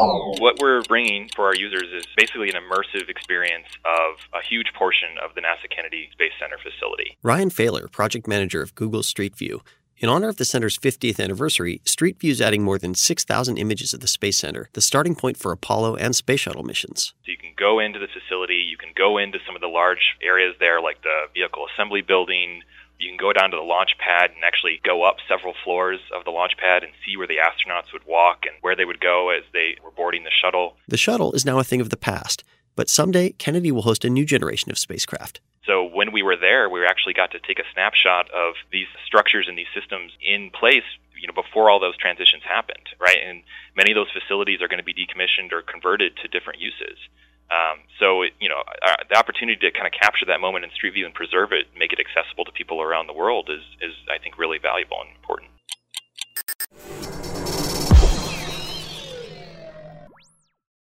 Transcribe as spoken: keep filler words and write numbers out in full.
What we're bringing for our users is basically an immersive experience of a huge portion of the NASA Kennedy Space Center facility. Ryan Failer, project manager of Google Street View. In honor of the center's fiftieth anniversary, Street View is adding more than six thousand images of the Space Center, the starting point for Apollo and Space Shuttle missions. So you can go into the facility, you can go into some of the large areas there, like the vehicle assembly building. You can go down to the launch pad and actually go up several floors of the launch pad and see where the astronauts would walk and where they would go as they were boarding the shuttle. The shuttle is now a thing of the past, but someday Kennedy will host a new generation of spacecraft. So when we were there, we actually got to take a snapshot of these structures and these systems in place, you know, before all those transitions happened, right? And many of those facilities are going to be decommissioned or converted to different uses. Um, so, it, you know, uh, the opportunity to kind of capture that moment in Street View and preserve it, make it accessible to people around the world is, is I think, really valuable and important.